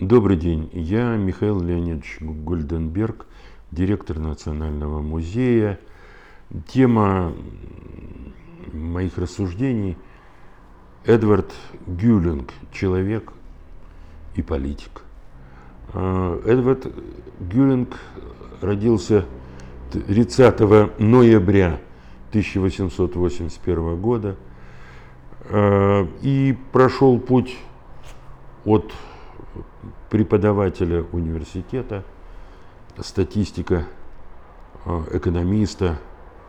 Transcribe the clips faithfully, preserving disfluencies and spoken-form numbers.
Добрый день, я Михаил Леонидович Гольденберг, директор Национального музея. Тема моих рассуждений – Эдвард Гюлинг, человек и политик. Эдвард Гюлинг родился тридцатого ноября тысяча восемьсот восемьдесят первого года и прошел путь от преподавателя университета, статистика, экономиста,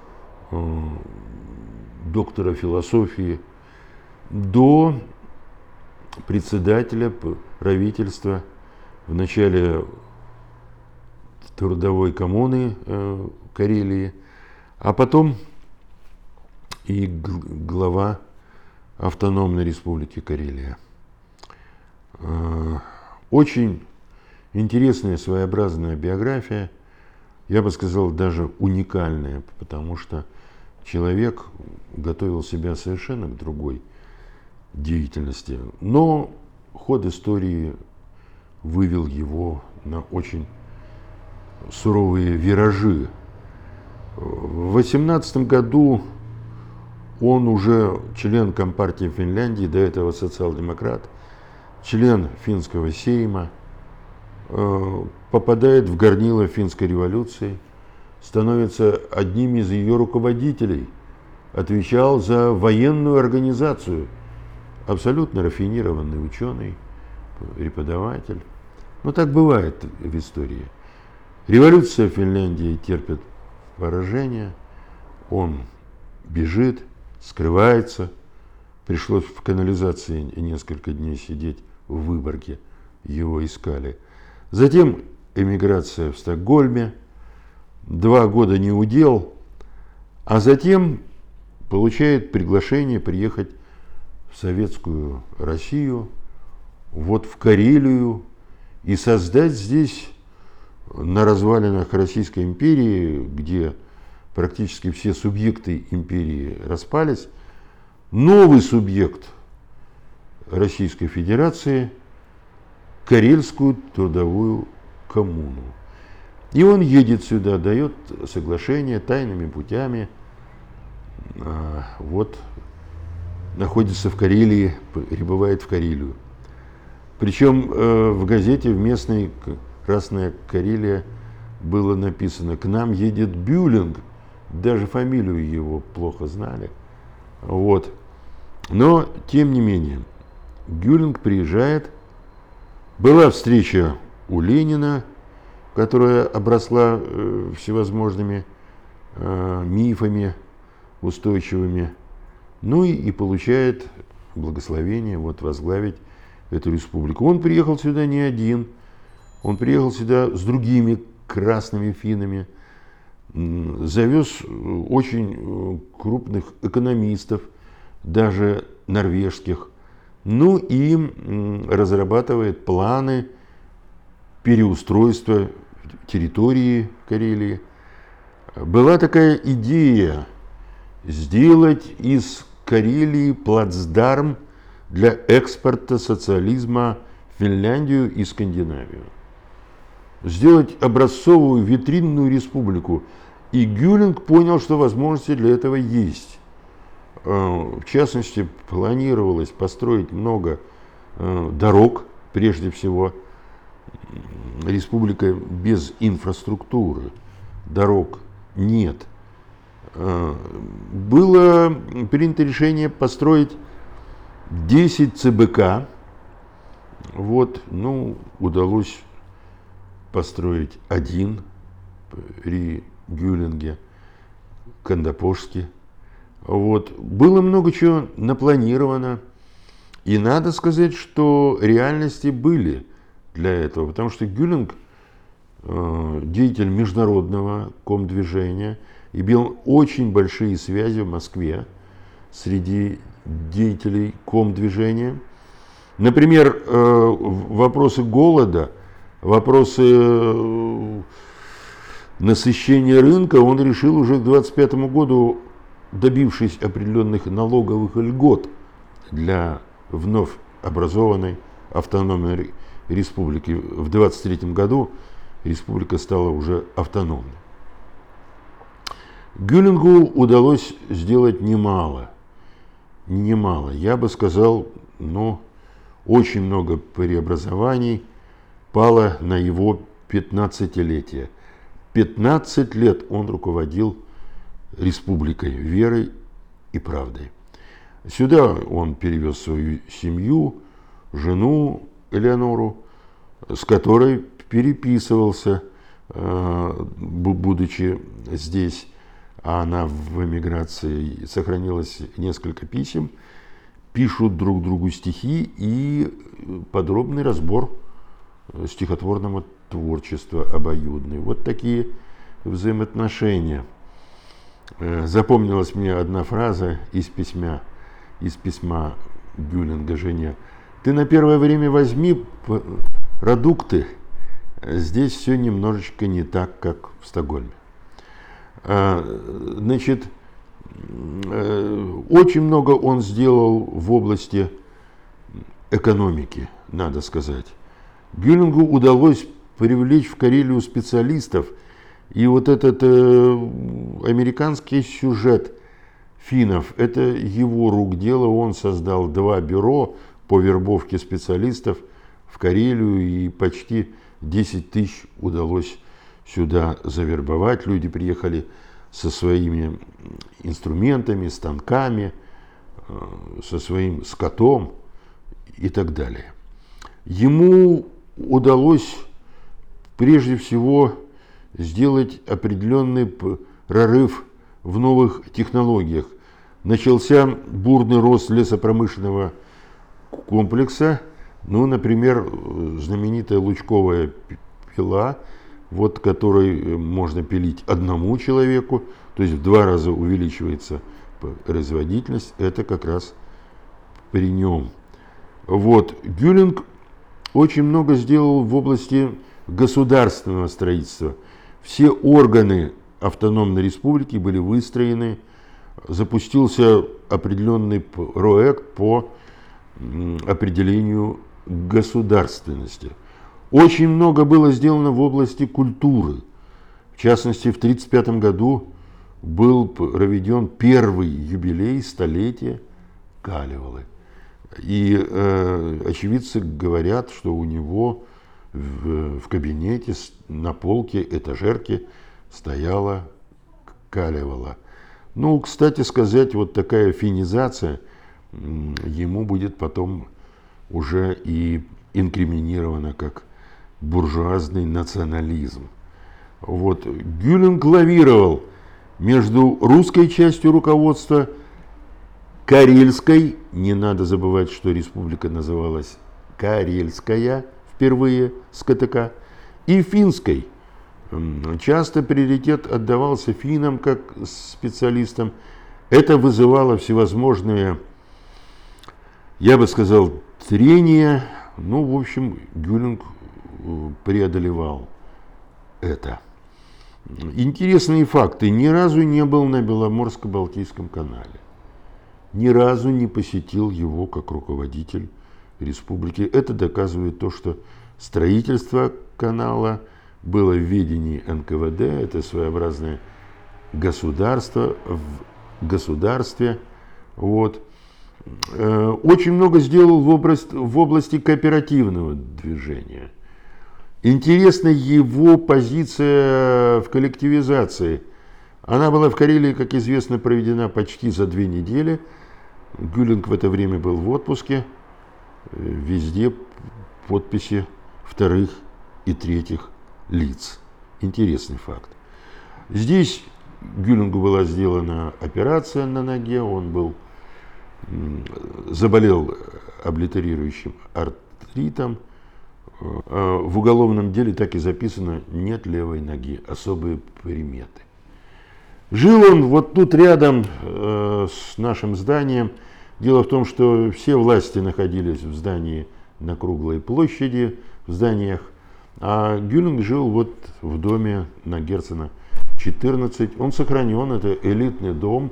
доктора философии до председателя правительства в начале трудовой коммуны Карелии, а потом и глава автономной республики Карелия. Очень интересная, своеобразная биография, я бы сказал, даже уникальная, потому что человек готовил себя совершенно к другой деятельности, но ход истории вывел его на очень суровые виражи. В восемнадцатом году он уже член Компартии Финляндии, до этого социал-демократ, член финского сейма, попадает в горнило финской революции, становится одним из ее руководителей, отвечал за военную организацию, абсолютно рафинированный ученый, преподаватель. Но так бывает в истории. Революция в Финляндии терпит поражение, он бежит, скрывается, пришлось в канализации несколько дней сидеть в Выборге, его искали. Затем эмиграция в Стокгольме, два года не удел, а затем получает приглашение приехать в советскую Россию, вот в Карелию, и создать здесь, на развалинах Российской империи, где практически все субъекты империи распались, новый субъект Российской Федерации – Карельскую трудовую коммуну. И он едет сюда, дает соглашение тайными путями, вот находится в Карелии, прибывает в Карелию. Причем в газете, в местной «Красная Карелия» было написано: «К нам едет Бюлинг», даже фамилию его плохо знали. Вот. Но, тем не менее, Гюлинг приезжает. Была встреча у Ленина, которая обросла э, всевозможными э, мифами устойчивыми. Ну и, и получает благословение вот, возглавить эту республику. Он приехал сюда не один, он приехал сюда с другими красными финнами, завез очень крупных экономистов, даже норвежских, ну и разрабатывает планы переустройства территории Карелии. Была такая идея сделать из Карелии плацдарм для экспорта социализма в Финляндию и Скандинавию. Сделать образцовую витринную республику. И Гюлинг понял, что возможности для этого есть. В частности, планировалось построить много дорог, прежде всего. Республика без инфраструктуры, дорог нет. Было принято решение построить десять ЦБК. Вот, ну, удалось построить один при Гюлинге, Кандапошске. Вот. Было много чего напланировано. И надо сказать, что реальности были для этого. Потому что Гюлинг э, деятель международного комдвижения, имел очень большие связи в Москве среди деятелей комдвижения. Например, э, вопросы голода, вопросы насыщения рынка он решил уже к двадцать пятому году, добившись определенных налоговых льгот для вновь образованной автономной республики. В двадцать третьем году республика стала уже автономной. Гюлингу удалось сделать немало. Немало. Я бы сказал, ну, очень много преобразований пало на его пятнадцатилетие. пятнадцать лет он руководил республикой верой и правдой. Сюда он перевез свою семью, жену Элеонору, с которой переписывался, будучи здесь. А она в эмиграции, сохранилось несколько писем, пишут друг другу стихи и подробный разбор стихотворного творчества обоюдный. Вот такие взаимоотношения. Запомнилась мне одна фраза из письма, из письма Гюлинга жене. «Ты на первое время возьми продукты, здесь все немножечко не так, как в Стокгольме». Значит, очень много он сделал в области экономики, надо сказать. Гюлингу удалось привлечь в Карелию специалистов, и вот этот э, американский сюжет финнов, это его рук дело. Он создал два бюро по вербовке специалистов в Карелию, и почти десять тысяч удалось сюда завербовать. Люди приехали со своими инструментами, станками, со своим скотом и так далее. Ему удалось прежде всего сделать определенный прорыв в новых технологиях. Начался бурный рост лесопромышленного комплекса. Ну, например, знаменитая лучковая пила, вот которой можно пилить одному человеку, то есть в два раза увеличивается производительность, это как раз при нем. Вот. Гюлинг очень много сделал в области государственного строительства. Все органы автономной республики были выстроены, запустился определенный проект по определению государственности. Очень много было сделано в области культуры. В частности, в тысяча девятьсот тридцать пятом году был проведен первый юбилей столетия Калевалы. И э, очевидцы говорят, что у него в, в кабинете на полке этажерки стояла Калевала. Ну, кстати сказать, вот такая финизация ему будет потом уже и инкриминирована как буржуазный национализм. Вот. Гюлинг лавировал между русской частью руководства, карельской, не надо забывать, что республика называлась Карельская впервые с КТК, и финской. Часто приоритет отдавался финнам как специалистам. Это вызывало всевозможные, я бы сказал, трения. Ну, в общем, Гюлинг преодолевал это. Интересные факты. Ни разу не был на Беломорско-Балтийском канале. Ни разу не посетил его как руководитель республики. Это доказывает то, что строительство канала было в ведении эн ка вэ дэ. Это своеобразное государство в государстве. Вот. Очень много сделал в области, в области кооперативного движения. Интересна его позиция в коллективизации. Она была в Карелии, как известно, проведена почти за две недели. Гюлинг в это время был в отпуске. Везде подписи вторых и третьих лиц. Интересный факт. Здесь Гюлингу была сделана операция на ноге. Он был заболел облитерирующим артритом. В уголовном деле так и записано: нет левой ноги, особые приметы. Жил он вот тут рядом э, с нашим зданием. Дело в том, что все власти находились в здании на Круглой площади, в зданиях, а Гюлинг жил вот в доме на Герцена четырнадцать. Он сохранен, это элитный дом.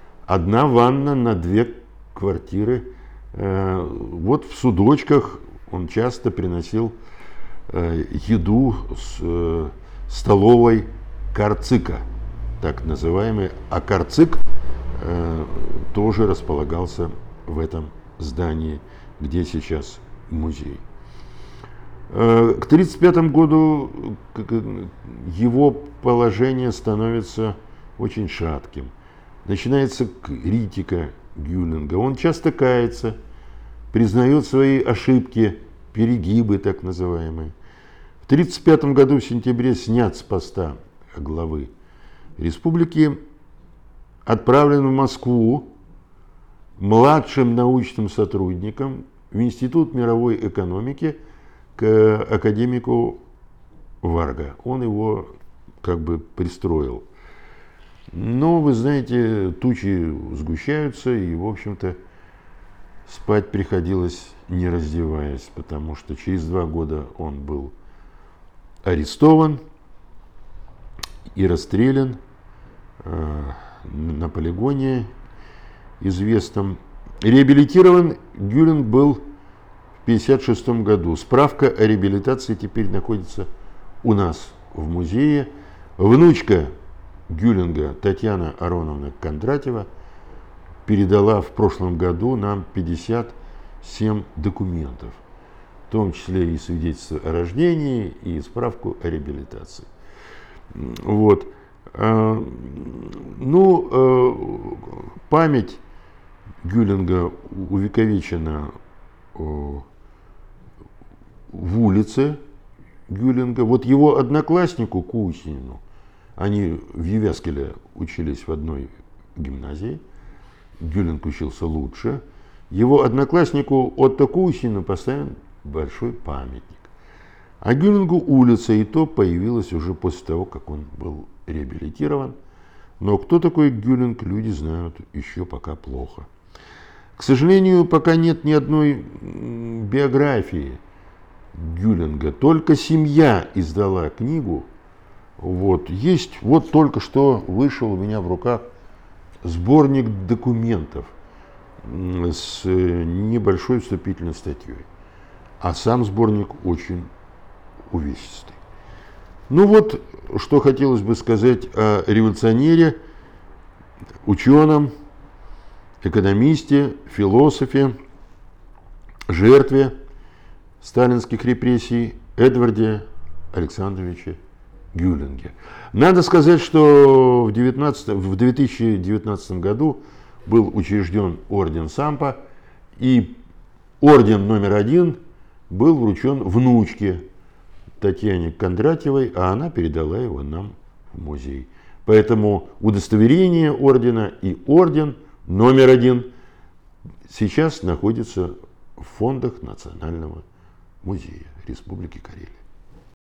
Одна ванна на две квартиры. Вот в судочках он часто приносил э, еду с э, столовой Карцика, так называемый. А Карцик э, тоже располагался в этом здании, где сейчас музей. Э, к тридцать пятому году его положение становится очень шатким. Начинается критика Гюлинга. Он часто кается, признает свои ошибки, перегибы так называемые. В тридцать пятом году в сентябре снят с поста главы республики, отправлен в Москву младшим научным сотрудником в Институт мировой экономики к академику Варга. Он его как бы пристроил. Но, вы знаете, тучи сгущаются, и, в общем-то, спать приходилось не раздеваясь, потому что через два года он был арестован и расстрелян э, на полигоне известном. Реабилитирован Гюлинг был в тысяча девятьсот пятьдесят шестом году. Справка о реабилитации теперь находится у нас в музее. Внучка Гюлинга, Татьяна Ароновна Кондратьева, передала в прошлом году нам пятьдесят семь документов, в том числе и свидетельство о рождении, и справку о реабилитации. Вот. Ну, память Гюлинга увековечена в улице Гюлинга. Вот его однокласснику Кусинину, они в Евяскеле учились в одной гимназии, Гюлинг учился лучше, его однокласснику Отто Кусину поставлен большой памятник. А Гюлингу улица и то появилась уже после того, как он был реабилитирован. Но кто такой Гюлинг, люди знают еще пока плохо. К сожалению, пока нет ни одной биографии Гюлинга, только семья издала книгу. Вот, есть, вот только что вышел у меня в руках сборник документов с небольшой вступительной статьей. А сам сборник очень увесистый. Ну вот, что хотелось бы сказать о революционере, ученом, экономисте, философе, жертве сталинских репрессий Эдварде Александровиче Гюлинге. Надо сказать, что в, в две тысячи девятнадцатом году был учрежден орден Сампо, и орден номер один был вручен внучке Татьяне Кондратьевой, а она передала его нам в музей. Поэтому удостоверение ордена и орден номер один сейчас находятся в фондах Национального музея Республики Карелия.